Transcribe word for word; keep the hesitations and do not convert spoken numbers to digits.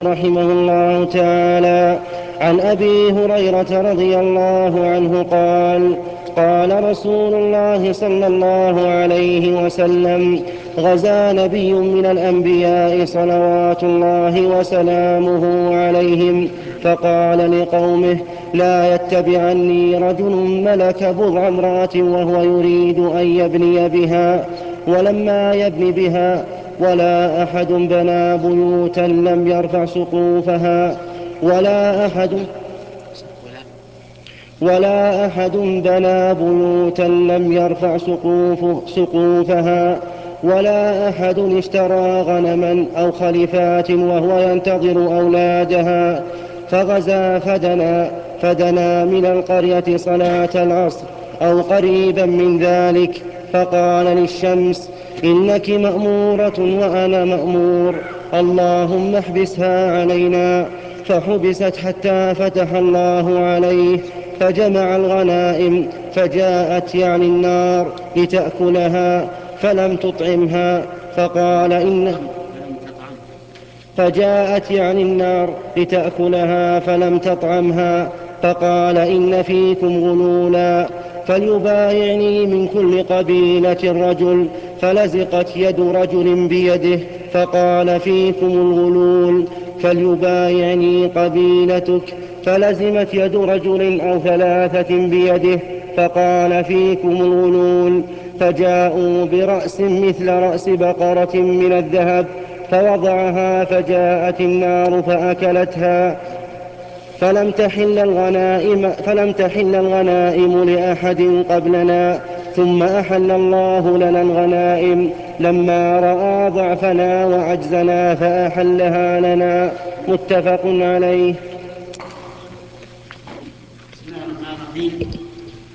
رحمه الله تعالى عن أبي هريرة رضي الله عنه قال قال رسول الله صلى الله عليه وسلم: غزا نبي من الأنبياء صلوات الله وسلامه عليهم فقال لقومه: لا يتبعني رجل ملك بضع امرأة وهو يريد أن يبني بها، ولما يبن بها ولا أحد بنى بيوتا لم يرفع سقوفها ولا أحد ولا أحد بنى بيوتا لم يرفع سقوف سقوفها ولا أحد اشترى غنما أو خلفات وهو ينتظر أولادها، فغزا فدنا, فدنا من القرية صلاة العصر أو قريبا من ذلك، فقال للشمس: إنك مأمورة وأنا مأمور، اللهم احبسها علينا. فحبست حتى فتح الله عليه، فجمع الغنائم، فجاءت يعني النار لتأكلها فلم تطعمها، فقال إن فجاءت يعني النار لتأكلها فلم تطعمها، فقال إن فيكم غلولا، فليبايعني من كل قبيلة رجل، فلزقت يد رجل بيده، فقال: فيكم الغلول، فليبايعني قبيلتك، فلزمت يد رجل أو ثلاثة بيده، فقال: فيكم الغلول، فجاءوا برأس مثل رأس بقرة من الذهب، فوضعها، فجاءت النار فأكلتها، فلم تحل الغنائم, فلم تحل الغنائم لأحد قبلنا، ثم أحل الله لنا الغنائم لما رأى ضعفنا وعجزنا فأحلها لنا. متفق عليه. بسم الله الرحمن الرحيم.